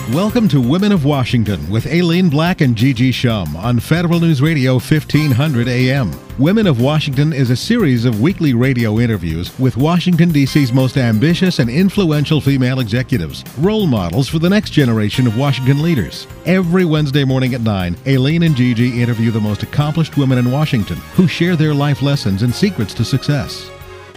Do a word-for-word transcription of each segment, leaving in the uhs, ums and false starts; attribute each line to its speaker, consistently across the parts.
Speaker 1: Welcome to Women of Washington with Aileen Black and Gigi Shum on Federal News Radio fifteen hundred A M. Women of Washington is a series of weekly radio interviews with Washington, D C's most ambitious and influential female executives, role models for the next generation of Washington leaders. Every Wednesday morning at nine, Aileen and Gigi interview the most accomplished women in Washington who share their life lessons and secrets to success.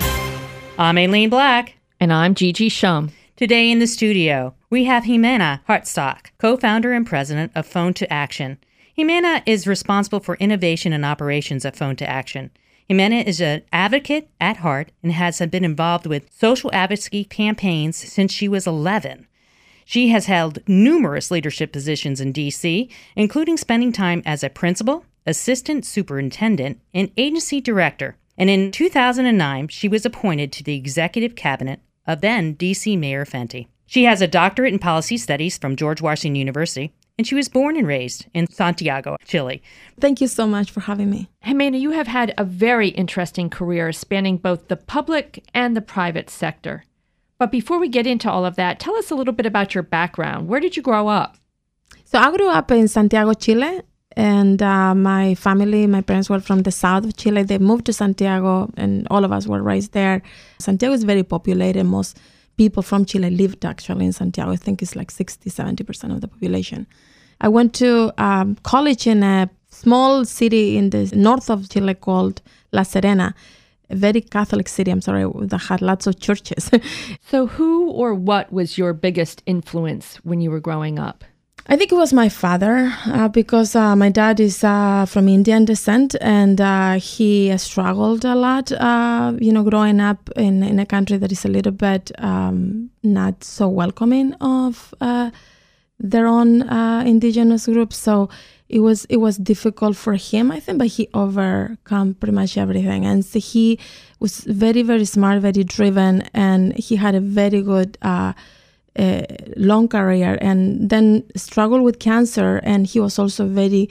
Speaker 2: I'm Aileen Black.
Speaker 3: And I'm Gigi Shum.
Speaker 2: Today in the studio, we have Jimena Hartsock, co-founder and president of Phone to Action. Jimena is responsible for innovation and operations at Phone to Action. Jimena is an advocate at heart and has been involved with social advocacy campaigns since she was eleven. She has held numerous leadership positions in D C, including spending time as a principal, assistant superintendent, and agency director. And in two thousand nine, she was appointed to the executive cabinet of then D C Mayor Fenty. She has a doctorate in policy studies from George Washington University, and she was born and raised in Santiago, Chile.
Speaker 4: Thank you so much for having me.
Speaker 3: Jimena, you have had a very interesting career spanning both the public and the private sector. But before we get into all of that, tell us a little bit about your background. Where did you grow up?
Speaker 4: So I grew up in Santiago, Chile, and uh, my family, my parents were from the south of Chile. They moved to Santiago, and all of us were raised there. Santiago is very populated. Most people from Chile lived actually in Santiago. I think it's like sixty, seventy percent of the population. I went to um, college in a small city in the north of Chile called La Serena, a very Catholic city, I'm sorry, that had lots of churches.
Speaker 3: So who or what was your biggest influence when you were growing up?
Speaker 4: I think it was my father uh, because uh, my dad is uh, from Indian descent, and uh, he struggled a lot, uh, you know, growing up in, in a country that is a little bit um, not so welcoming of uh, their own uh, indigenous groups. So it was it was difficult for him, I think, but he overcome pretty much everything. And so he was very, very smart, very driven, and he had a very good uh a long career, and then struggled with cancer. And he was also very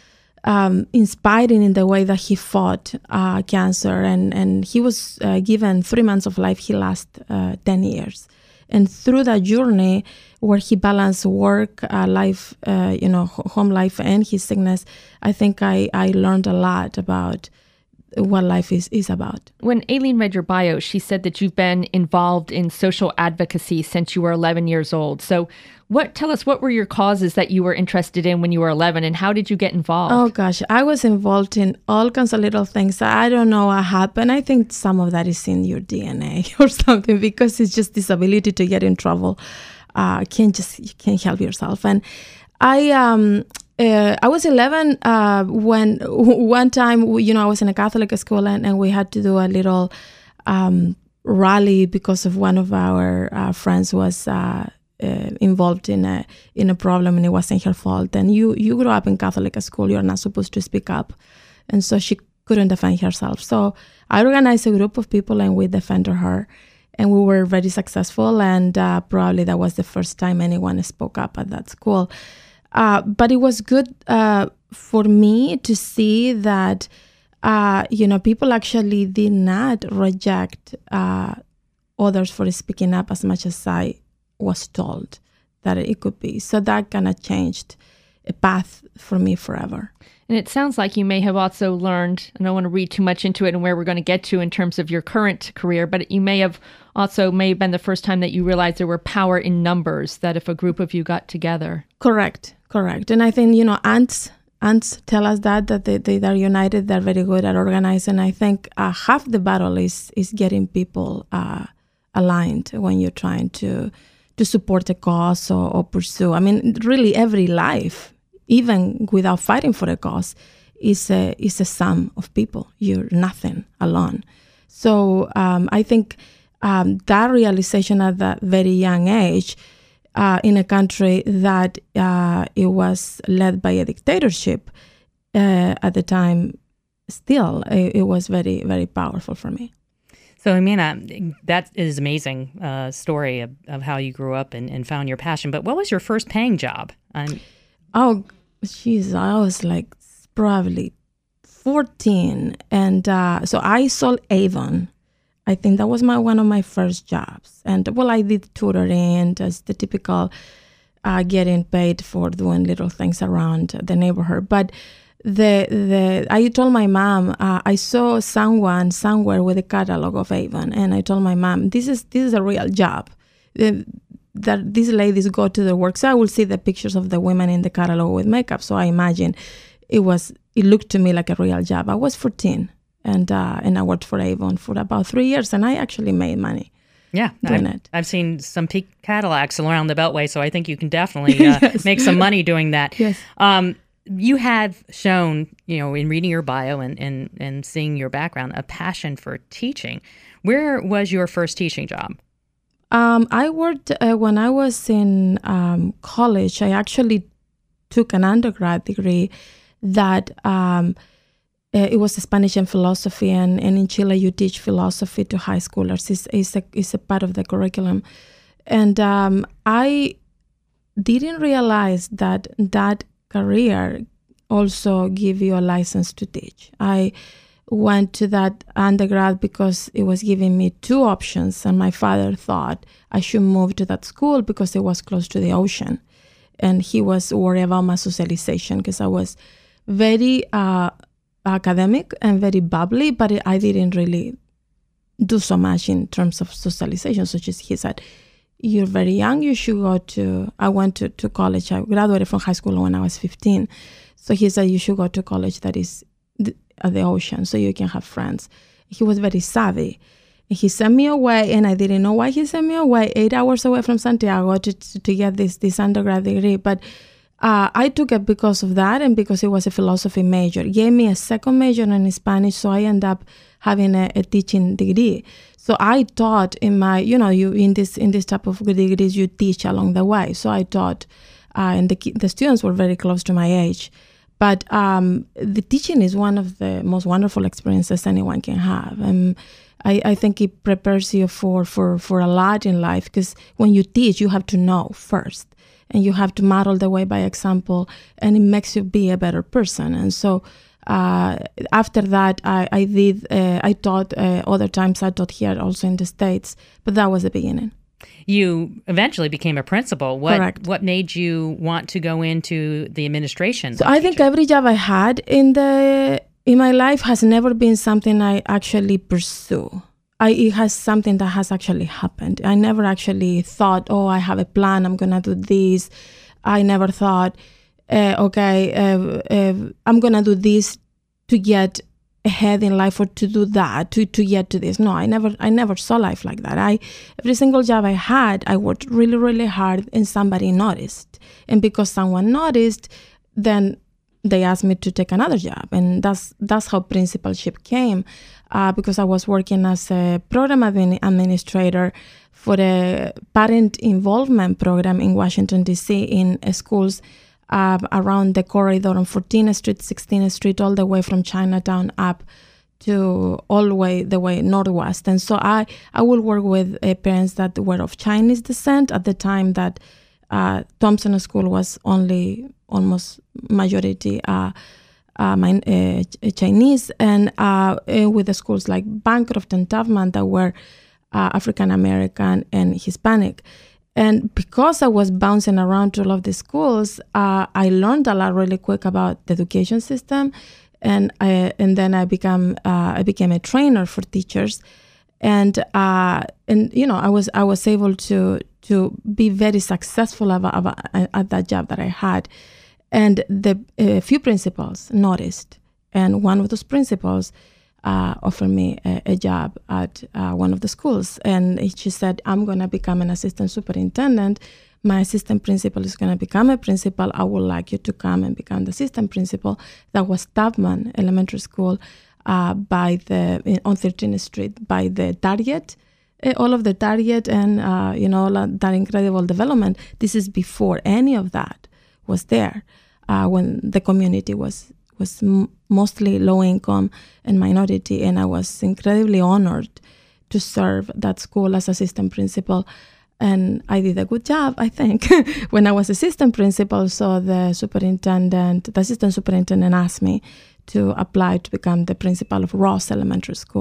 Speaker 4: um, inspiring in the way that he fought uh, cancer. And, and he was uh, given three months of life. He lasted uh, ten years. And through that journey where he balanced work, uh, life, uh, you know, home life and his sickness, I think I, I learned a lot about what life is, is about.
Speaker 3: When Aileen read your bio, she said that you've been involved in social advocacy since you were eleven years old. So what? Tell us, what were your causes that you were interested in when you were eleven, and how did you get involved?
Speaker 4: Oh, gosh. I was involved in all kinds of little things. I don't know what happened. I think some of that is in your D N A or something, because it's just this ability to get in trouble. Uh, can't just, you can't help yourself. And I... um. Uh, I was eleven uh, when one time, you know, I was in a Catholic school, and, and we had to do a little um, rally because of one of our uh, friends was uh, uh, involved in a in a problem, and it wasn't her fault. And you you grew up in Catholic school, you're not supposed to speak up, and so she couldn't defend herself. So I organized a group of people, and we defended her, and we were very successful. And uh, probably that was the first time anyone spoke up at that school. Uh, but it was good uh, for me to see that, uh, you know, people actually did not reject uh, others for speaking up as much as I was told that it could be. So that kind of changed a path for me forever.
Speaker 3: And it sounds like you may have also learned, and I don't want to read too much into it and where we're going to get to in terms of your current career, but you may have also may have been the first time that you realized there were power in numbers, that if a group of you got together.
Speaker 4: Correct, correct. And I think, you know, ants, ants tell us that, that they, they are united, they're very good at organizing. I think uh, half the battle is is getting people uh, aligned when you're trying to to support a cause or, or pursue. I mean, really every life, even without fighting for a cause, is a, is a sum of people. You're nothing alone. So um, I think um, that realization at that very young age, uh, in a country that uh, it was led by a dictatorship uh, at the time, still, it, it was very, very powerful for me.
Speaker 2: So, Jimena, that is amazing uh, story of, of how you grew up and, and found your passion. But what was your first paying job? Um,
Speaker 4: oh, geez, I was like probably fourteen. And uh, so I sold Avon. I think that was my one of my first jobs. And, well, I did tutoring, just the typical uh, getting paid for doing little things around the neighborhood. But the the I told my mom, uh, I saw someone somewhere with a catalog of Avon, and I told my mom, this is this is a real job. The, that these ladies go to their work. So I will see the pictures of the women in the catalog with makeup. So I imagine it was, it looked to me like a real job. I was fourteen and uh, and I worked for Avon for about three years and I actually made money.
Speaker 2: Yeah,
Speaker 4: doing
Speaker 2: I've,
Speaker 4: it.
Speaker 2: I've seen some peak Cadillacs around the Beltway, so I think you can definitely uh,
Speaker 4: yes.
Speaker 2: make some money doing that.
Speaker 4: Yes.
Speaker 2: Um, you have shown, you know, in reading your bio and, and, and seeing your background, a passion for teaching. Where was your first teaching job?
Speaker 4: Um, I worked uh, when I was in um, college. I actually took an undergrad degree that um, uh, it was Spanish and philosophy, and, and in Chile you teach philosophy to high schoolers. It's, it's, a, it's a part of the curriculum. And um, I didn't realize that that career also give you a license to teach. I went to that undergrad because it was giving me two options, and my father thought I should move to that school because it was close to the ocean, and he was worried about my socialization because I was very uh, academic and very bubbly, but I didn't really do so much in terms of socialization. So just, he said, you're very young, you should go to, I went to, to college. I graduated from high school when I was fifteen. So he said, you should go to college that is at the ocean so you can have friends. He was very savvy. He sent me away, and I didn't know why he sent me away, eight hours away from Santiago to to, to get this, this undergrad degree. But uh, I took it because of that and because it was a philosophy major. It gave me a second major in Spanish, so I ended up having a, a teaching degree. So I taught in my, you know, you in this in this type of degrees, you teach along the way. So I taught, uh, and the the students were very close to my age. But um, the teaching is one of the most wonderful experiences anyone can have. And I, I think it prepares you for, for, for a lot in life, because when you teach, you have to know first. And you have to model the way by example, and it makes you be a better person. And so uh, after that, I, I did, uh, I taught, uh, other times I taught here also in the States, but that was the beginning.
Speaker 2: You eventually became a principal. What
Speaker 4: Correct.
Speaker 2: What made you want to go into the administration?
Speaker 4: So I think every job I had in the in my life has never been something I actually pursue. I, it has something that has actually happened. I never actually thought, oh, I have a plan, I'm gonna do this. I never thought, uh, okay, uh, uh, I'm gonna do this to get ahead in life or to do that, to, to get to this. No, I never I never saw life like that. I every single job I had, I worked really, really hard and somebody noticed. And because someone noticed, then they asked me to take another job. And that's that's how principalship came, uh, because I was working as a program admin- administrator for a parent involvement program in Washington, D C in uh, schools Uh, around the corridor on fourteenth Street, sixteenth Street, all the way from Chinatown up to all the way the way northwest. And so I, I will work with uh, parents that were of Chinese descent at the time that uh, Thompson School was only almost majority uh, uh, my, uh, Chinese, and uh, uh, with the schools like Bancroft and Tubman that were uh, African American and Hispanic. And because I was bouncing around to all of the schools, uh, I learned a lot really quick about the education system, and I, and then I became uh, I became a trainer for teachers, and uh, and you know I was I was able to to be very successful about, about, at that job that I had, and the a few principals noticed, and one of those principals Uh, offered me a, a job at uh, one of the schools. And she said, I'm going to become an assistant superintendent. My assistant principal is going to become a principal. I would like you to come and become the assistant principal. That was Tubman Elementary School uh, by the in, on thirteenth Street by the Target. Uh, all of the Target and, uh, you know, that incredible development. This is before any of that was there, uh, when the community was was m- mostly low income and minority, and I was incredibly honored to serve that school as assistant principal. And I did a good job, I think, when I was assistant principal. So the superintendent, the assistant superintendent asked me to apply to become the principal of Ross Elementary School.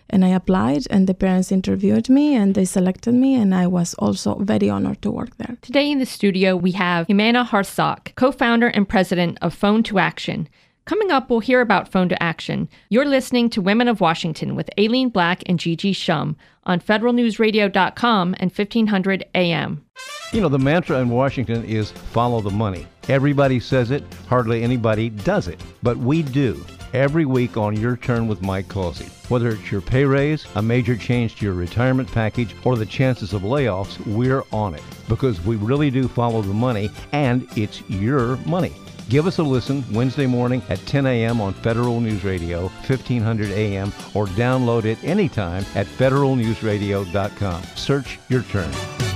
Speaker 4: And I applied, and the parents interviewed me, and they selected me, and I was also very honored to work there.
Speaker 3: Today in the studio, we have Jimena Hartsock, co-founder and president of Phone to Action. Coming up, we'll hear about Phone to Action. You're listening to Women of Washington with Aileen Black and Gigi Shum on federal news radio dot com and fifteen hundred A M.
Speaker 5: You know, the mantra in Washington is follow the money. Everybody says it, hardly anybody does it. But we do. Every week on Your Turn with Mike Causey. Whether it's your pay raise, a major change to your retirement package, or the chances of layoffs, we're on it. Because we really do follow the money, and it's your money. Give us a listen Wednesday morning at ten a.m. on Federal News Radio, fifteen hundred A M, or download it anytime at federal news radio dot com. Search Your Turn.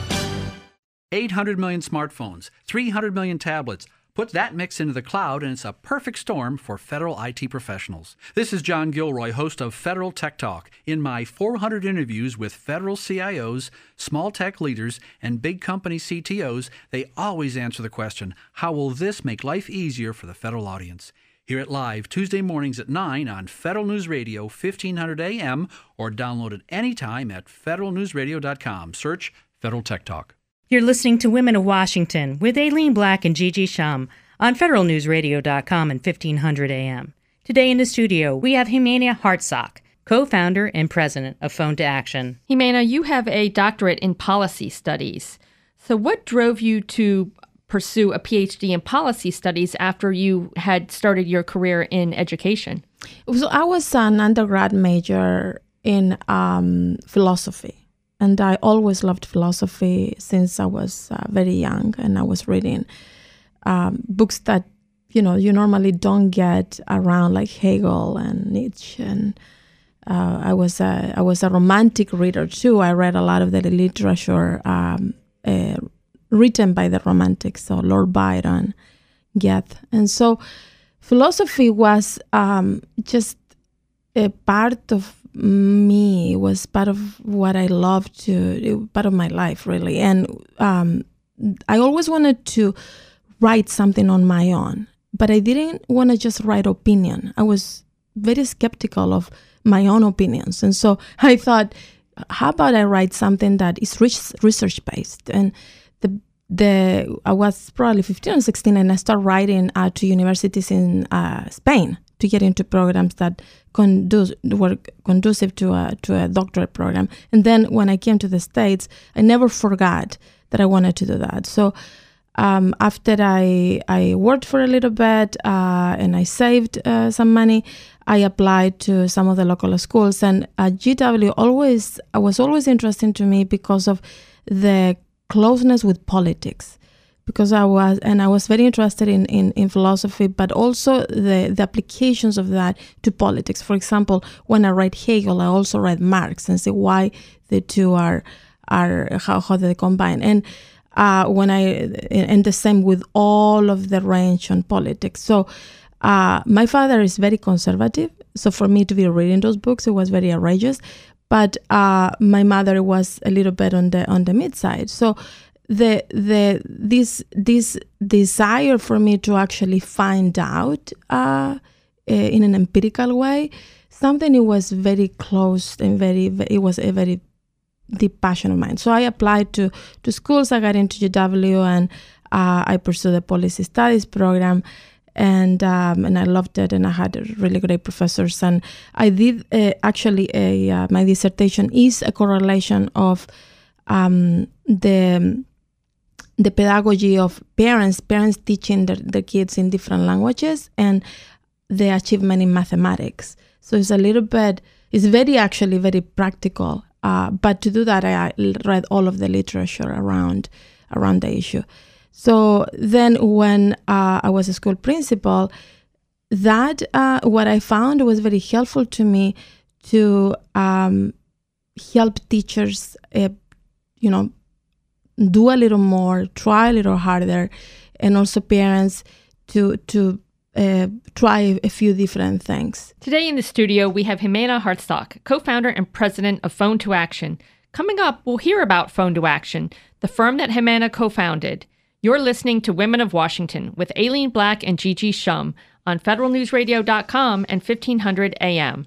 Speaker 6: eight hundred million smartphones, three hundred million tablets. Put that mix into the cloud, and it's a perfect storm for federal I T professionals. This is John Gilroy, host of Federal Tech Talk. In my four hundred interviews with federal C I Os, small tech leaders, and big company C T Os, they always answer the question, how will this make life easier for the federal audience? Hear it live Tuesday mornings at nine on Federal News Radio, fifteen hundred A M, or download it anytime at federal news radio dot com. Search Federal Tech Talk.
Speaker 2: You're listening to Women of Washington with Aileen Black and Gigi Shum on federal news radio dot com and fifteen hundred A M. Today in the studio, we have Jimena Hartsock, co-founder and president of Phone to Action.
Speaker 3: Jimena, you have a doctorate in policy studies. So what drove you to pursue a P H D in policy studies after you had started your career in education?
Speaker 4: So I was an undergrad major in um, philosophy. And I always loved philosophy since I was uh, very young, and I was reading um, books that, you know, you normally don't get around, like Hegel and Nietzsche. And uh, I was a I was a romantic reader too. I read a lot of the literature um, uh, written by the Romantics, so Lord Byron, Goethe, and so philosophy was um, just a part of me. It was part of what I loved to, it, part of my life, really. And um, I always wanted to write something on my own, but I didn't want to just write opinion. I was very skeptical of my own opinions. And so I thought, how about I write something that is research-based? And the the I was probably fifteen or sixteen, and I started writing uh, to universities in uh, Spain to get into programs that conduce, were conducive to a, to a doctorate program. And then when I came to the States, I never forgot that I wanted to do that. So um, after I I worked for a little bit uh, and I saved uh, some money, I applied to some of the local schools. And uh, G W always was always interesting to me because of the closeness with politics. Because I was, and I was very interested in, in, in philosophy, but also the, the applications of that to politics. For example, when I read Hegel, I also read Marx and see why the two are are how, how they combine. And uh, when I and the same with all of the range on politics. So uh, my father is very conservative, so for me to be reading those books, it was very outrageous. But uh, my mother was a little bit on the on the mid side. So the the this this desire for me to actually find out uh, in an empirical way something, it was very close and very, it was a very deep passion of mine. So I applied to to schools. I got into G W, and uh, I pursued the policy studies program, and um, and I loved it, and I had really great professors. And I did uh, actually a uh, my dissertation is a correlation of um, the the pedagogy of parents, parents teaching their, their kids in different languages, and the achievement in mathematics. So it's a little bit, it's very actually very practical. Uh, but to do that, I, I read all of the literature around around the issue. So then when uh, I was a school principal, that uh, what I found was very helpful to me to um, help teachers, uh, you know, do a little more, try a little harder, and also parents to to uh, try a few different things.
Speaker 3: Today in the studio, we have Jimena Hartsock, co-founder and president of Phone to Action. Coming up, we'll hear about Phone to Action, the firm that Jimena co-founded. You're listening to Women of Washington with Aileen Black and Gigi Shum on federal news radio dot com and fifteen hundred A M.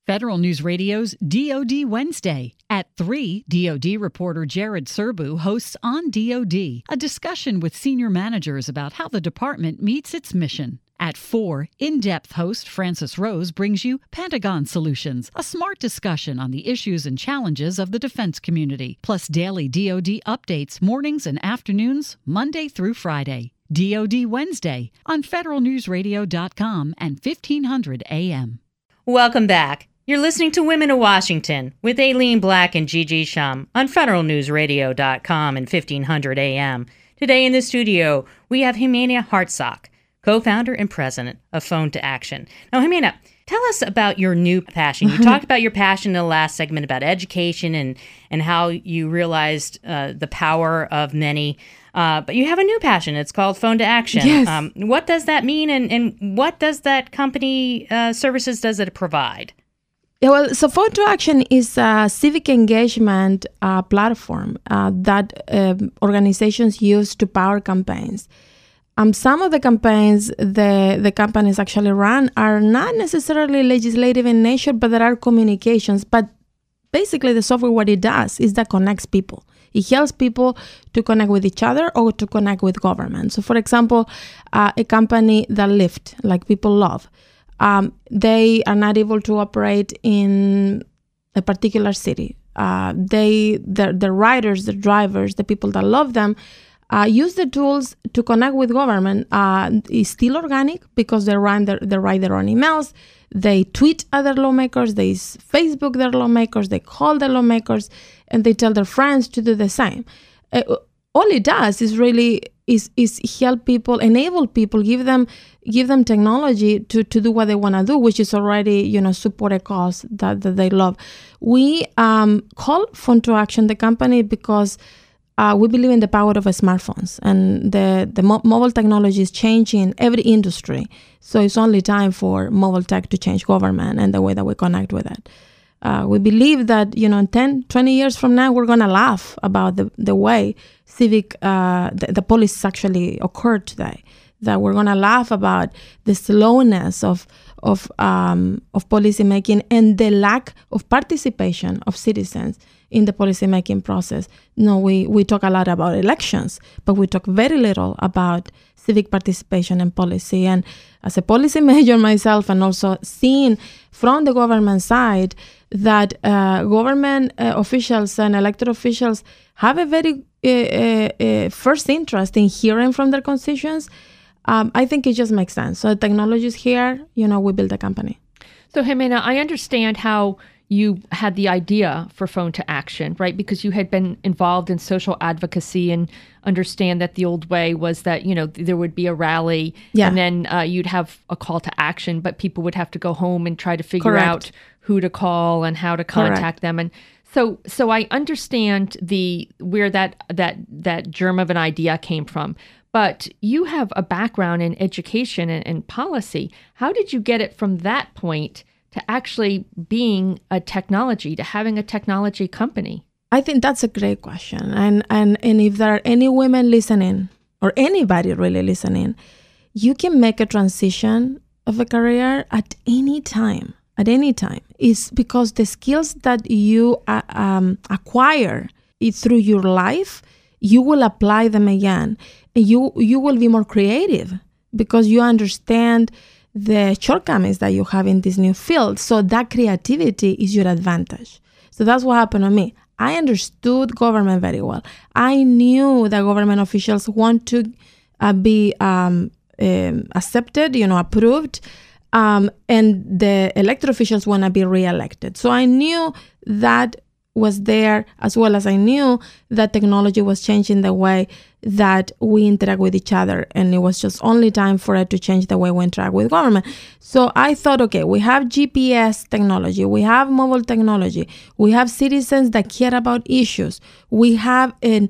Speaker 7: Federal News Radio's D O D Wednesday. At three, D O D reporter Jared Serbu hosts On D O D, a discussion with senior managers about how the department meets its mission. At four, in-depth host Francis Rose brings you Pentagon Solutions, a smart discussion on the issues and challenges of the defense community, plus daily D O D updates mornings and afternoons, Monday through Friday. D O D Wednesday on federal news radio dot com and fifteen hundred A M.
Speaker 2: Welcome back. You're listening to Women of Washington with Aileen Black and Gigi Shum on federal news radio dot com and fifteen hundred A M. Today in the studio, we have Jimena Hartsock, co-founder and president of Phone to Action. Now, Jimena, tell us about your new passion. You talked about your passion in the last segment about education and, and how you realized uh, the power of many. Uh, but you have a new passion. It's called Phone to Action.
Speaker 4: Yes.
Speaker 2: Um, what does that mean, and, and what does that company uh, services does it provide?
Speaker 4: Yeah, well, so Phone to Action is a civic engagement uh, platform uh, that um, organizations use to power campaigns. Um, some of the campaigns the, the companies actually run are not necessarily legislative in nature, but there are communications. But basically the software, what it does is that connects people. It helps people to connect with each other or to connect with government. So for example, uh, a company that Lyft, like people love, um, they are not able to operate in a particular city. Uh, they, the, the riders, the drivers, the people that love them, Uh, use the tools to connect with government. Uh, it's still organic because they run their, they write their own emails, they tweet other lawmakers, they Facebook their lawmakers, they call the lawmakers, and they tell their friends to do the same. Uh, all it does is really is is help people, enable people, give them give them technology to, to do what they want to do, which is already, you know, support a cause that, that they love. We um, call Phone to Action the company because Uh, we believe in the power of smartphones, and the, the mo- mobile technology is changing every industry. So it's only time for mobile tech to change government and the way that we connect with it. Uh, we believe that, you know, in ten, twenty years from now, we're going to laugh about the, the way civic, uh, the, the policies actually occurred today. That we're going to laugh about the slowness of of um, of policy making and the lack of participation of citizens in the policy making process. No, we, we talk a lot about elections, but we talk very little about civic participation in policy. And as a policy major myself, and also seeing from the government side that uh, government uh, officials and elected officials have a very uh, uh, uh, first interest in hearing from their constituents, um, I think it just makes sense. So the technology is here, you know, we build a company.
Speaker 3: So, Jimena, I understand how you had the idea for Phone to Action, right? Because you had been involved in social advocacy and understand that the old way was that, you know, there would be a rally
Speaker 4: yeah.
Speaker 3: and then uh, you'd have a call to action, but people would have to go home and try to figure
Speaker 4: Correct.
Speaker 3: out who to call and how to contact
Speaker 4: Correct.
Speaker 3: them. And so so I understand the where that that that germ of an idea came from. But you have a background in education and, and policy. How did you get it from that point to actually being a technology, to having a technology company?
Speaker 4: I think that's a great question. And, and, and if there are any women listening, or anybody really listening, you can make a transition of a career at any time, at any time. It's because the skills that you uh, um, acquire through your life, you will apply them again. And you, you will be more creative because you understand the shortcomings that you have in this new field. So that creativity is your advantage. So that's what happened to me. I understood government very well. I knew that government officials want to uh, be um, um, accepted, you know, approved, um, and the elected officials want to be reelected. So I knew that was there, as well as I knew that technology was changing the way that we interact with each other, and it was just only time for it to change the way we interact with government. So I thought, okay, we have G P S technology, we have mobile technology, we have citizens that care about issues, we have an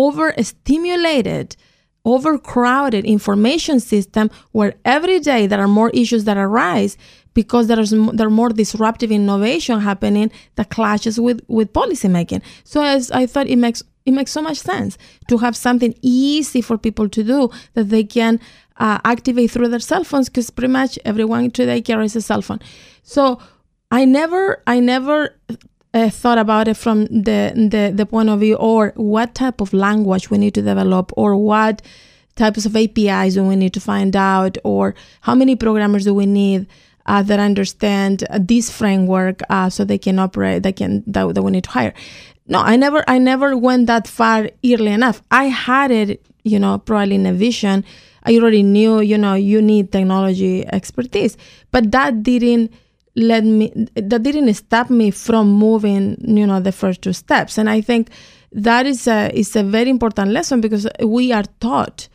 Speaker 4: overstimulated, overcrowded information system where every day there are more issues that arise because there is there are more disruptive innovation happening that clashes with, with policymaking. So as I thought it makes it makes so much sense to have something easy for people to do that they can uh, activate through their cell phones, because pretty much everyone today carries a cell phone. So I never, I never uh, thought about it from the, the the point of view, or what type of language we need to develop, or what types of A P Is do we need to find out, or how many programmers do we need uh, that understand uh, this framework uh, so they can operate, they can that, that we need to hire. No, I never, I never went that far early enough. I had it, you know, probably in a vision. I already knew, you know, you need technology expertise, but that didn't let me, that didn't stop me from moving, you know, the first two steps. And I think that is a, is a very important lesson, because we are taught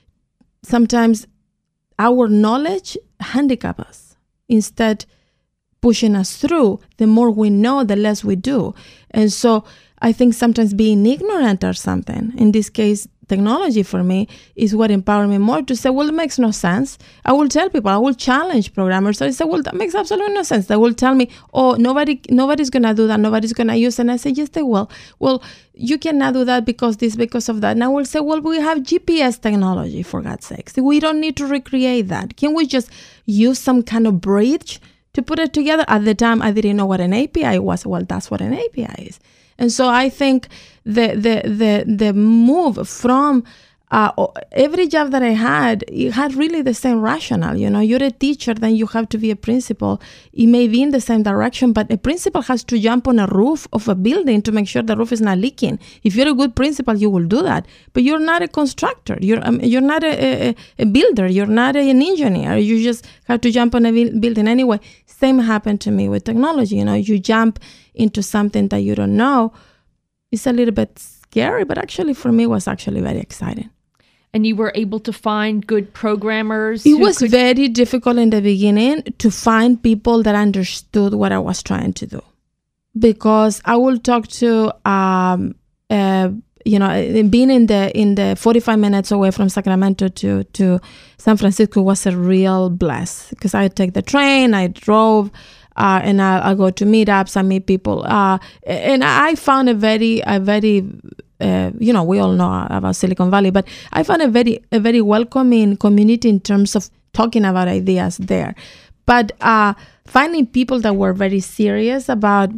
Speaker 4: sometimes our knowledge handicap us, instead pushing us through. The more we know, the less we do. And so I think sometimes being ignorant or something, in this case, technology for me, is what empowered me more to say, well, it makes no sense. I will tell people, I will challenge programmers. So I say, well, that makes absolutely no sense. They will tell me, oh, nobody, nobody's going to do that. Nobody's going to use it. And I say, yes, they will. Well, you cannot do that because this, because of that. And I will say, well, we have G P S technology, for God's sakes. We don't need to recreate that. Can we just use some kind of bridge to put it together? At the time, I didn't know what an A P I was. Well, that's what an A P I is. And so I think the the the the move from uh, every job that I had, it had really the same rationale. You know, you're a teacher, then you have to be a principal. It may be in the same direction, but a principal has to jump on a roof of a building to make sure the roof is not leaking. If you're a good principal, you will do that. But you're not a constructor. You're um, you're not a, a, a builder. You're not an engineer. You just have to jump on a building anyway. Same happened to me with technology. You know, you jump into something that you don't know. It's a little bit scary, but actually for me it was actually very exciting.
Speaker 3: And you were able to find good programmers?
Speaker 4: It was could... very difficult in the beginning to find people that understood what I was trying to do. Because I will talk to, um, uh, you know, being in the in the forty-five minutes away from Sacramento to, to San Francisco was a real bless. Because I take the train, I drove, Uh, and I, I go to meetups, I meet people. Uh, and I found a very, a very, uh, you know, we all know about Silicon Valley, but I found a very, a very welcoming community in terms of talking about ideas there. But uh, finding people that were very serious about,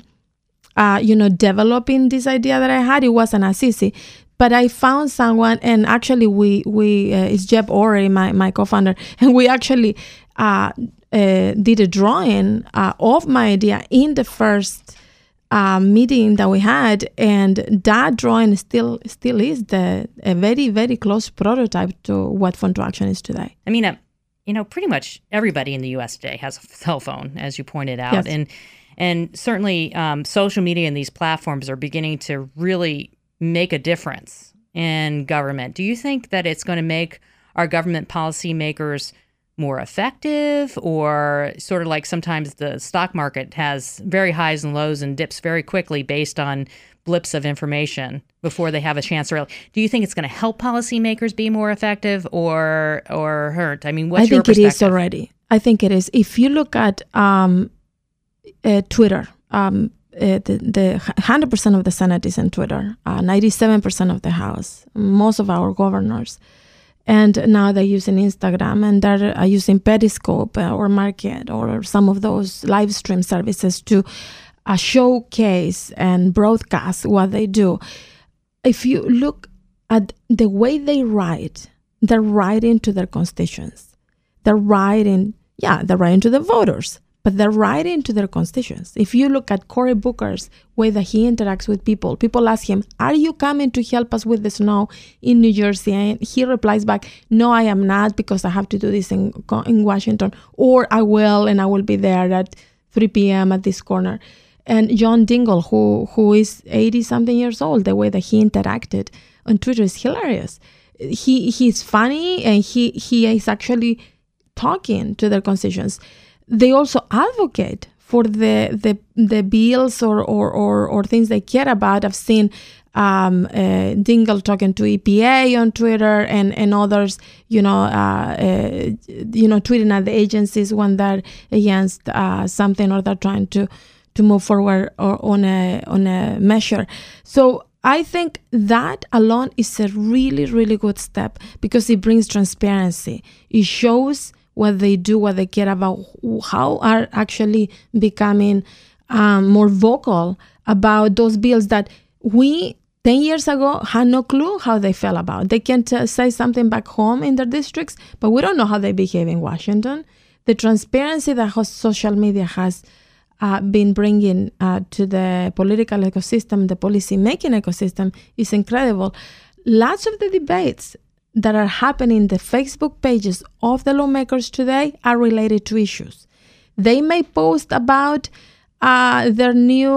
Speaker 4: uh, you know, developing this idea that I had, it wasn't as easy. But I found someone, and actually we, we uh, it's Jeb Ory, my, my co-founder, and we actually uh, uh, did a drawing uh, of my idea in the first uh, meeting that we had, and that drawing still still is the a very, very close prototype to what Phone to Action is today.
Speaker 2: I mean, uh, you know, pretty much everybody in the U S today has a cell phone, as you pointed out.
Speaker 4: Yes.
Speaker 2: And, and certainly um, social media and these platforms are beginning to really make a difference in government. Do you think that it's going to make our government policymakers more effective, or sort of like sometimes the stock market has very highs and lows and dips very quickly based on blips of information before they have a chance to really? Do you think it's going to help policymakers be more effective, or or hurt? I mean, what's
Speaker 4: I
Speaker 2: your
Speaker 4: think
Speaker 2: perspective?
Speaker 4: it is already. I think it is. If you look at um, uh, Twitter, um, Uh, the, the one hundred percent of the Senate is in Twitter, uh, ninety-seven percent of the House, most of our governors. And now they're using Instagram, and they're uh, using Periscope uh, or Market or some of those live stream services to uh, showcase and broadcast what they do. If you look at the way they write, they're writing to their constituents. They're writing, yeah, they're writing to the voters. But they're writing to their constituents. If you look at Cory Booker's way that he interacts with people, people ask him, are you coming to help us with the snow in New Jersey? And he replies back, no, I am not, because I have to do this in, in Washington. Or I will, and I will be there at three p.m. at this corner. And John Dingell, who who is eighty-something years old, the way that he interacted on Twitter is hilarious. He He's funny, and he, he is actually talking to their constituents. They also advocate for the the, the bills or, or, or, or things they care about. I've seen um, uh, Dingell talking to E P A on Twitter, and, and others, you know, uh, uh, you know, tweeting at the agencies when they're against uh, something, or they're trying to, to move forward or on a on a measure. So I think that alone is a really, really good step, because it brings transparency. It shows what they do, what they care about, how are actually becoming um, more vocal about those bills that we ten years ago had no clue how they felt about. They can t- say something back home in their districts, but we don't know how they behave in Washington. The transparency that social media has uh, been bringing uh, to the political ecosystem, the policy-making ecosystem, is incredible. Lots of the debates that are happening in the Facebook pages of the lawmakers today are related to issues. They may post about uh, their new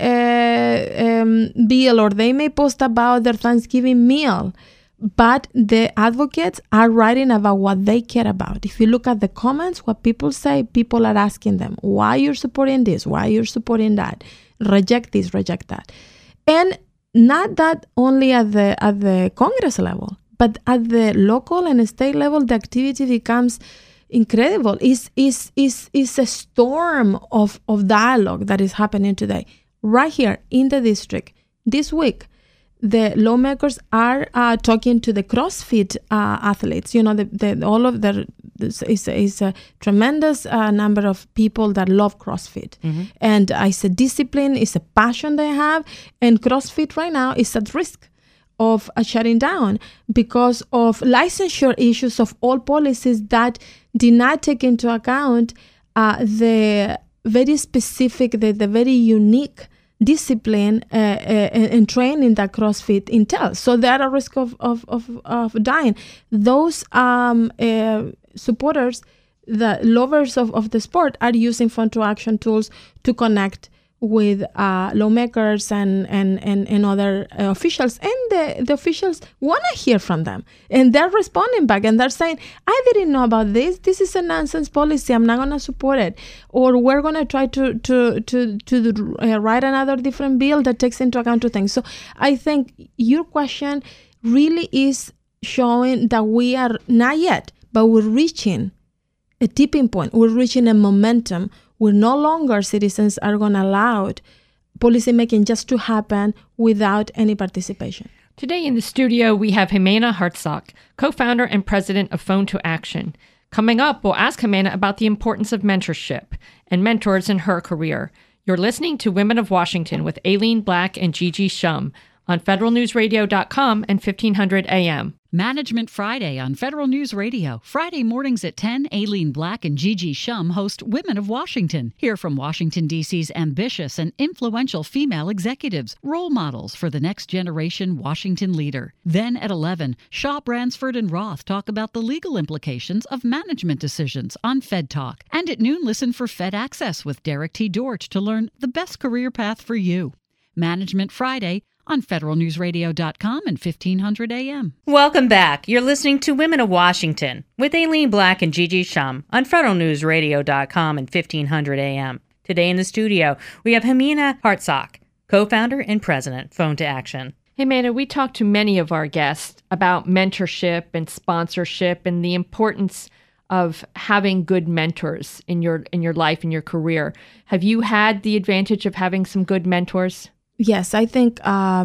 Speaker 4: uh, um, bill, or they may post about their Thanksgiving meal, but the advocates are writing about what they care about. If you look at the comments, what people say, people are asking them, why you're supporting this, why you're supporting that, reject this, reject that. And not that only at the at the Congress level, but at the local and state level, the activity becomes incredible. It's, it's, it's, it's a storm of, of dialogue that is happening today. Right here in the district, this week, the lawmakers are uh, talking to the CrossFit uh, athletes. You know, the, the, all of the is is a tremendous uh, number of people that love CrossFit, mm-hmm. and uh, it's a discipline, it's a passion they have, and CrossFit right now is at risk of uh, shutting down because of licensure issues of all policies that did not take into account uh, the very specific, the, the very unique discipline uh, uh, and training that CrossFit entails. So they're at risk of, of, of, of dying. Those um, uh, supporters, the lovers of, of the sport, are using Phone to Action tools to connect with uh, lawmakers and, and, and, and other uh, officials. And the, the officials want to hear from them. And they're responding back and they're saying, I didn't know about this. This is a nonsense policy. I'm not going to support it. Or we're going to try to to to, to uh, write another different bill that takes into account two things. So I think your question really is showing that we are not yet, but we're reaching a tipping point. We're reaching a momentum where no longer citizens are going to allow policymaking just to happen without any participation.
Speaker 3: Today in the studio, we have Jimena Hartsock, co-founder and president of Phone to Action. Coming up, we'll ask Jimena about the importance of mentorship and mentors in her career. You're listening to Women of Washington with Aileen Black and Gigi Shum on federal news radio dot com and fifteen hundred A M.
Speaker 7: Management Friday on Federal News Radio. Friday mornings at ten, Aileen Black and Gigi Shum host Women of Washington. Hear from Washington, D C's ambitious and influential female executives, role models for the next generation Washington leader. Then at eleven, Shaw, Bransford, and Roth talk about the legal implications of management decisions on Fed Talk. And at noon, listen for Fed Access with Derek T. Dortch to learn the best career path for you. Management Friday on federal news radio dot com and fifteen hundred A M.
Speaker 2: Welcome back. You're listening to Women of Washington with Aileen Black and Gigi Shum on federal news radio dot com and fifteen hundred A M. Today in the studio, we have Jimena Hartsock, co-founder and president, Phone to Action.
Speaker 3: Jimena, we talked to many of our guests about mentorship and sponsorship and the importance of having good mentors in your in your life, in your career. Have you had the advantage of having some good mentors?
Speaker 4: Yes, I think uh,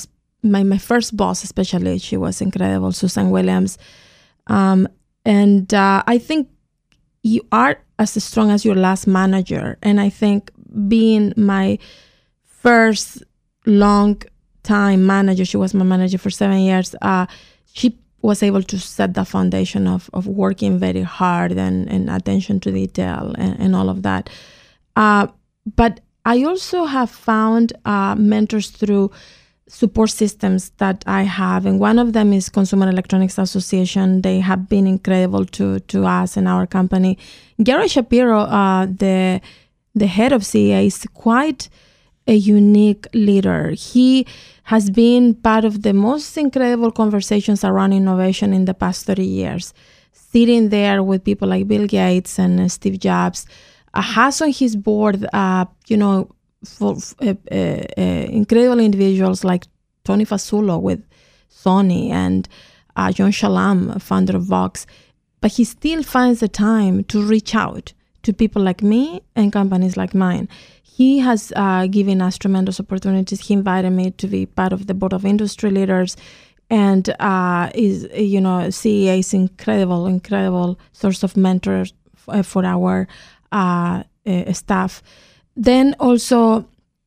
Speaker 4: my my first boss, especially, she was incredible, Susan Williams. Um, and uh, I think you are as strong as your last manager. And I think being my first long time manager, she was my manager for seven years, uh, she was able to set the foundation of, of working very hard and, and attention to detail and, and all of that. Uh, but I also have found uh, mentors through support systems that I have, and one of them is Consumer Electronics Association. They have been incredible to to us and our company. Gary Shapiro, uh, the the head of C E A, is quite a unique leader. He has been part of the most incredible conversations around innovation in the past thirty years, sitting there with people like Bill Gates and uh, Steve Jobs. Uh, has on his board, uh, you know, for, uh, uh, uh, incredible individuals like Tony Fasullo with Sony and uh, John Shalom, founder of Vox. But he still finds the time to reach out to people like me and companies like mine. He has uh, given us tremendous opportunities. He invited me to be part of the board of industry leaders. and uh, is you know C E A is incredible, incredible source of mentors f- for our uh, uh, staff. Then also,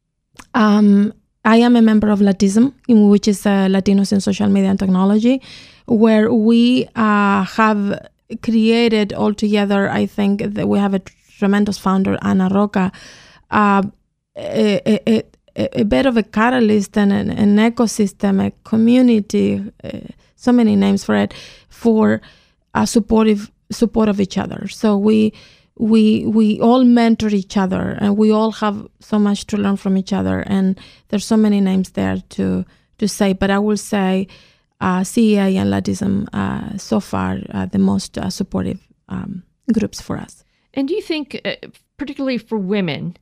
Speaker 4: um, I am a member of Latism, in which is uh, Latinos in Social Media and Technology, where we uh, have created altogether, I think that we have a tremendous founder, Ana Roca, uh, a, a, a bit of a catalyst and an, an ecosystem, a community, uh, so many names for it, for a supportive support of each other. So we we we all mentor each other, and we all have so much to learn from each other. And there's so many names there to to say, but I will say uh, C E A and Latism uh, so far uh, the most uh, supportive um, groups for us.
Speaker 3: And do you think, uh, particularly for women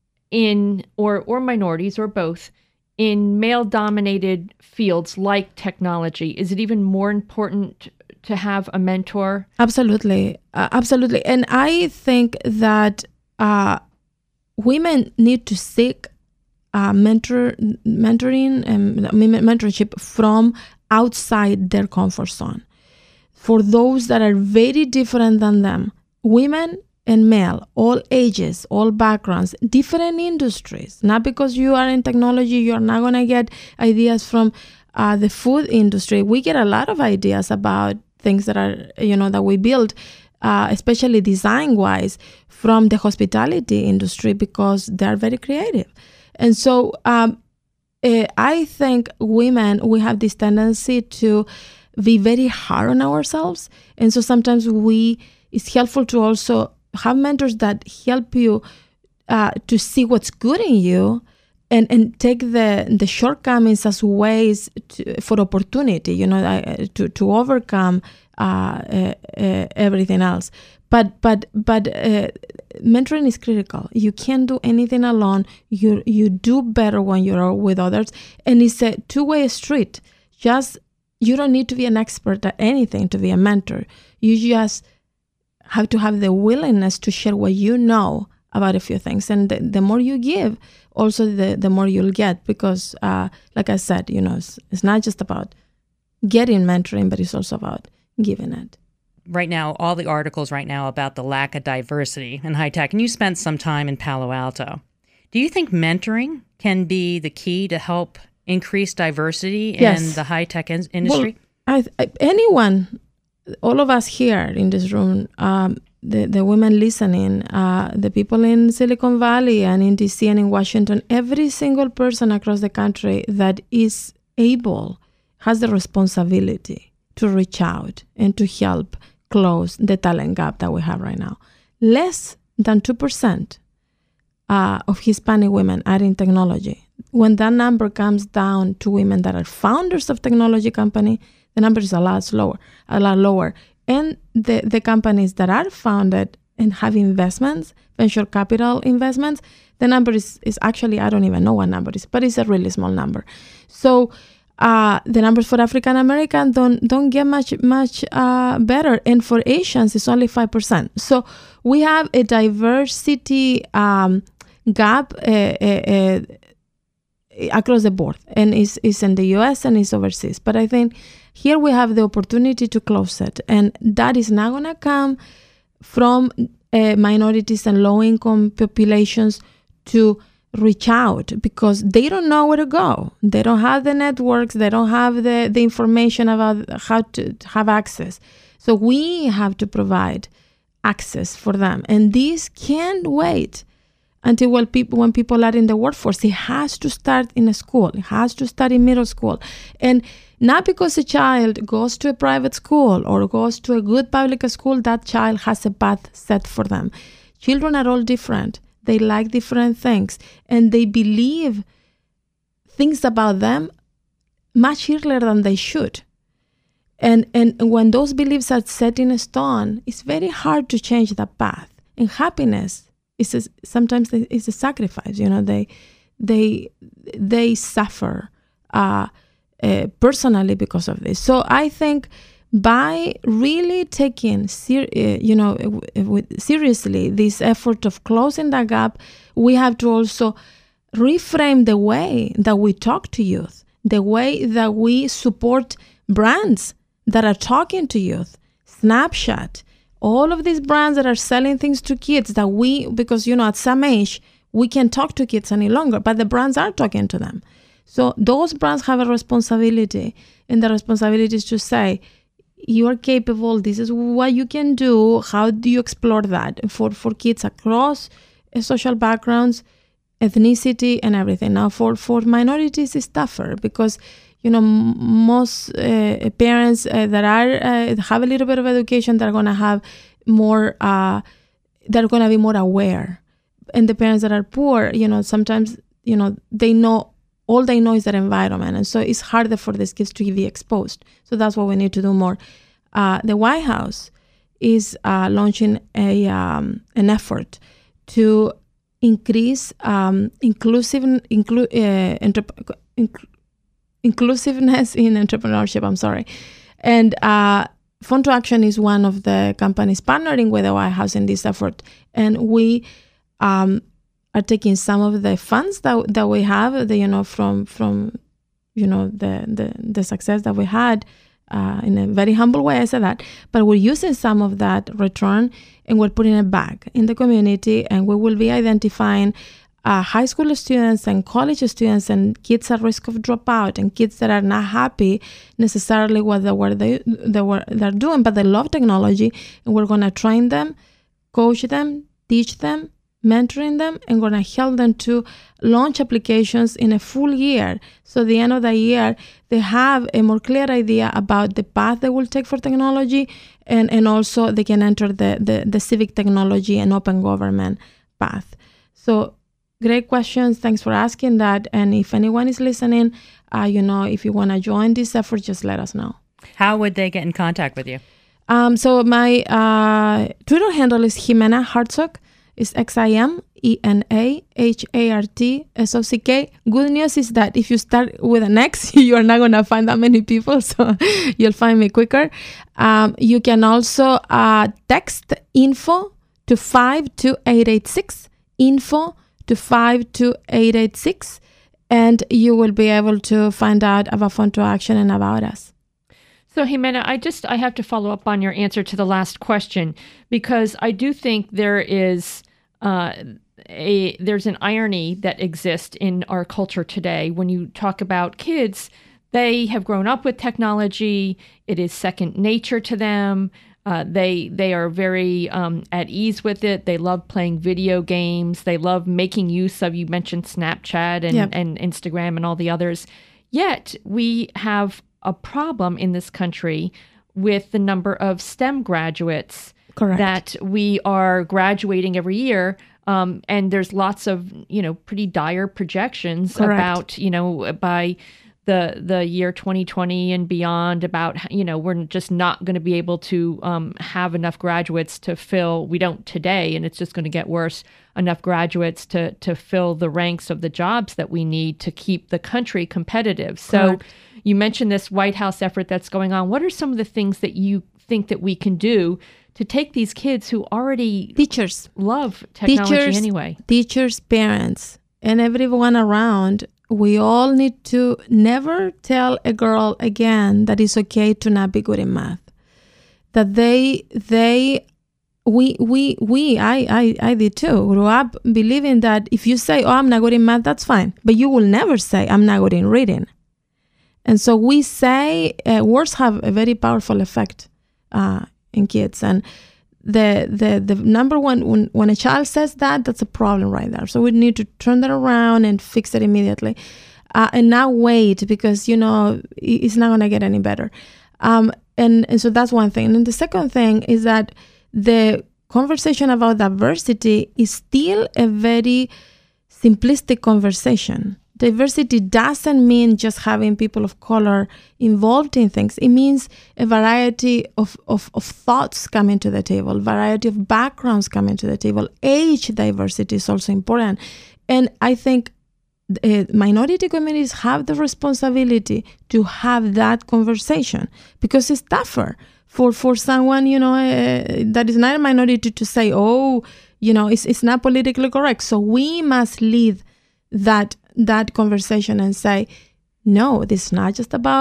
Speaker 3: in or or minorities or both, in male-dominated fields like technology, is it even more important to have a mentor?
Speaker 4: Absolutely, uh, absolutely. And I think that uh, women need to seek uh, mentor, mentoring and mentorship from outside their comfort zone. For those that are very different than them, women and male, all ages, all backgrounds, different industries. Not because you are in technology, you're not going to get ideas from uh, the food industry. We get a lot of ideas about things that are, you know, that we build, uh, especially design-wise, from the hospitality industry because they're very creative. And so um, uh, I think women, we have this tendency to be very hard on ourselves. And so sometimes we, it's helpful to also have mentors that help you uh, to see what's good in you and, and take the the shortcomings as ways to, for opportunity, you know, uh, to, to overcome uh, uh, uh, everything else. But but but uh, mentoring is critical. You can't do anything alone. You you do better when you're with others. And it's a two-way street. Just, you don't need to be an expert at anything to be a mentor. You just have to have the willingness to share what you know about a few things. And the, the more you give, also the, the more you'll get. Because, uh, like I said, you know, it's, it's not just about getting mentoring, but it's also about giving it.
Speaker 2: Right now, all the articles right now about the lack of diversity in high tech, and you spent some time in Palo Alto. Do you think mentoring can be the key to help increase diversity
Speaker 4: Yes.
Speaker 2: in the high tech in- industry?
Speaker 4: Well, I, I, anyone, all of us here in this room, um, the, the women listening, uh, the people in Silicon Valley and in D C and in Washington, every single person across the country that is able has the responsibility to reach out and to help close the talent gap that we have right now. Less than two percent uh, of Hispanic women are in technology. When that number comes down to women that are founders of technology company, the number is a lot lower, a lot lower. And the, the companies that are founded and have investments, venture capital investments, the number is, is actually, I don't even know what number it is, but it's a really small number. So uh, the numbers for African American don't don't get much much uh, better, and for Asians it's only five percent. So we have a diversity um, gap uh, uh, uh, across the board, and it's, it's in the U S and it's overseas. But I think here we have the opportunity to close it, and that is not going to come from uh, minorities and low-income populations to reach out because they don't know where to go. They don't have the networks. They don't have the, the information about how to have access. So we have to provide access for them. And this can't wait until when people, when people are in the workforce. It has to start in a school. It has to start in middle school. And not because a child goes to a private school or goes to a good public school, that child has a path set for them. Children are all different. They like different things, and they believe things about them much earlier than they should. And and when those beliefs are set in stone, it's very hard to change that path. And happiness is a, sometimes it's a sacrifice. You know, they they they suffer uh, uh, personally because of this. So I think by really taking ser- uh, you know w- w- seriously this effort of closing that gap, we have to also reframe the way that we talk to youth, the way that we support brands that are talking to youth, Snapchat, all of these brands that are selling things to kids that we, because, you know, at some age, we can't talk to kids any longer, but the brands are talking to them. So those brands have a responsibility, and the responsibility is to say, you are capable, this is what you can do, how do you explore that for, for kids across uh, social backgrounds, ethnicity, and everything. Now, for, for minorities, it's tougher because, you know, m- most uh, parents uh, that are uh, have a little bit of education, they're going to have more, uh, they're going to be more aware. And the parents that are poor, you know, sometimes, you know, they know, all they know is their environment. And so it's harder for these kids to be exposed. So that's what we need to do more. Uh, the White House is uh, launching a um, an effort to increase um, inclusive, inclu- uh, entrep- inc- inclusiveness in entrepreneurship. I'm sorry. And uh, Phone to Action is one of the companies partnering with the White House in this effort. And we um, are taking some of the funds that that we have, the, you know, from from you know the the, the success that we had uh, in a very humble way. I said that, but we're using some of that return and we're putting it back in the community, and we will be identifying uh, high school students and college students and kids at risk of dropout and kids that are not happy necessarily what they were they they were they're doing, but they love technology, and we're gonna train them, coach them, teach them, mentoring them, and going to help them to launch applications in a full year. So at the end of the year, they have a more clear idea about the path they will take for technology, and, and also they can enter the, the, the civic technology and open government path. So great questions. Thanks for asking that. And if anyone is listening, uh, you know, if you want to join this effort, just let us know.
Speaker 2: How would they get in contact with you?
Speaker 4: Um, so my uh, Twitter handle is Ximena Hartsock. It's X I M E N A H A R T S O C K. Good news is that if you start with an X, you are not going to find that many people, so you'll find me quicker. Um, you can also uh, text info to five two eight eight six, info to five two eight eight six, and you will be able to find out about Phone to Action and about us.
Speaker 3: So, Ximena, I just, I have to follow up on your answer to the last question, because I do think there is uh, a, there's an irony that exists in our culture today. When you talk about kids, they have grown up with technology. It is second nature to them. Uh, they, they are very um, at ease with it. They love playing video games. They love making use of, you mentioned Snapchat and,
Speaker 4: Yep.
Speaker 3: and Instagram and all the others. Yet we have a problem in this country with the number of STEM graduates
Speaker 4: Correct.
Speaker 3: that we are graduating every year. Um, and there's lots of, you know, pretty dire projections
Speaker 4: Correct.
Speaker 3: about, you know, by the the year twenty twenty and beyond, about, you know, we're just not going to be able to um, have enough graduates to fill, we don't today, and it's just going to get worse, enough graduates to to fill the ranks of the jobs that we need to keep the country competitive. So
Speaker 4: Correct.
Speaker 3: You mentioned this White House effort that's going on. What are some of the things that you think that we can do to take these kids who already
Speaker 4: Teachers.
Speaker 3: love technology
Speaker 4: Teachers,
Speaker 3: anyway?
Speaker 4: Teachers, parents, and everyone around, we all need to never tell a girl again that it's okay to not be good in math. That they, they, we, we, we, I, I, I did too, grew up believing that if you say, oh, I'm not good in math, that's fine. But you will never say, I'm not good in reading. And so we say, uh, words have a very powerful effect uh, in kids. And the the the number one, when, when a child says that, that's a problem right there. So we need to turn that around and fix it immediately. Uh, and not wait, because, you know, it's not going to get any better. Um, and, and so that's one thing. And the second thing is that the conversation about diversity is still a very simplistic conversation. Diversity doesn't mean just having people of color involved in things. It means a variety of, of, of thoughts coming to the table, variety of backgrounds coming to the table. Age diversity is also important. And I think uh, minority communities have the responsibility to have that conversation, because it's tougher for, for someone, you know, uh, that is not a minority to say, oh, you know, it's, it's not politically correct. So we must lead that that conversation and say, no, this is not just about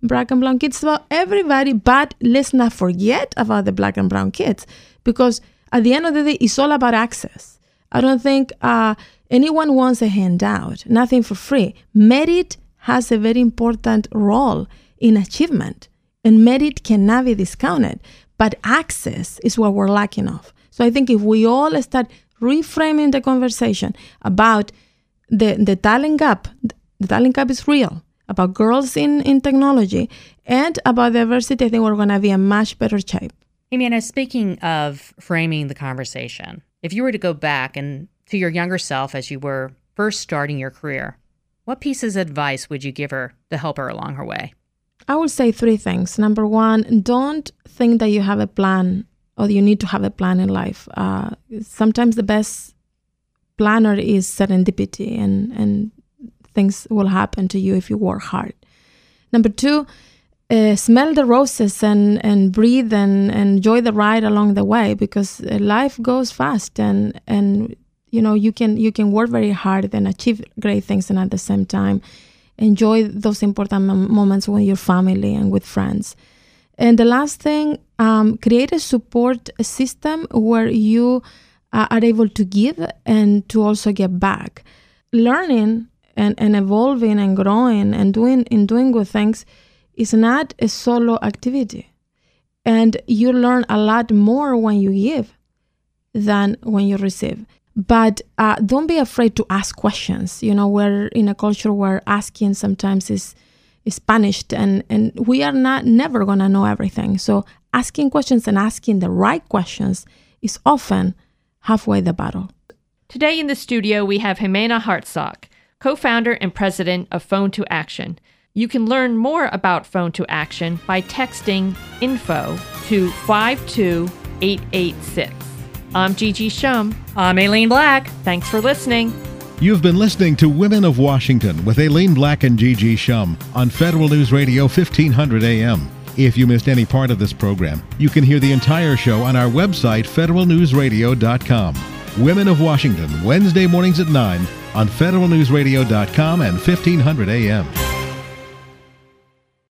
Speaker 4: black and brown kids. It's about everybody, but let's not forget about the black and brown kids, because at the end of the day, it's all about access. I don't think uh, anyone wants a handout, nothing for free. Merit has a very important role in achievement, and merit cannot be discounted, but access is what we're lacking of. So I think if we all start reframing the conversation about the, the talent gap, the talent gap is real, about girls in, in technology, and about diversity, I think we're going to be in much better shape.
Speaker 2: Jimena, speaking of framing the conversation, if you were to go back and to your younger self as you were first starting your career, what pieces of advice would you give her to help her along her way?
Speaker 4: I would say three things. Number one, don't think that you have a plan or you need to have a plan in life. Uh, sometimes the best planner is serendipity, and, and things will happen to you if you work hard. Number two, uh, smell the roses and, and breathe and, and enjoy the ride along the way, because life goes fast, and, and you know you can you can work very hard and achieve great things, and at the same time enjoy those important mom- moments with your family and with friends. And the last thing, um, create a support system where you uh, are able to give and to also get back. Learning and, and evolving and growing and doing and doing good things is not a solo activity. And you learn a lot more when you give than when you receive. But uh, don't be afraid to ask questions. You know, we're in a culture where asking sometimes is is punished, and, and we are not never going to know everything. So asking questions and asking the right questions is often halfway the battle.
Speaker 3: Today in the studio, we have Jimena Hartsock, co-founder and president of Phone to Action. You can learn more about Phone to Action by texting info to five two eight eight six. I'm Gigi Shum.
Speaker 2: I'm Aileen Black.
Speaker 3: Thanks for listening.
Speaker 1: You've been listening to Women of Washington with Aileen Black and Gigi Shum on Federal News Radio fifteen hundred A M. If you missed any part of this program, you can hear the entire show on our website, federal news radio dot com. Women of Washington, Wednesday mornings at nine on federal news radio dot com and fifteen hundred A M.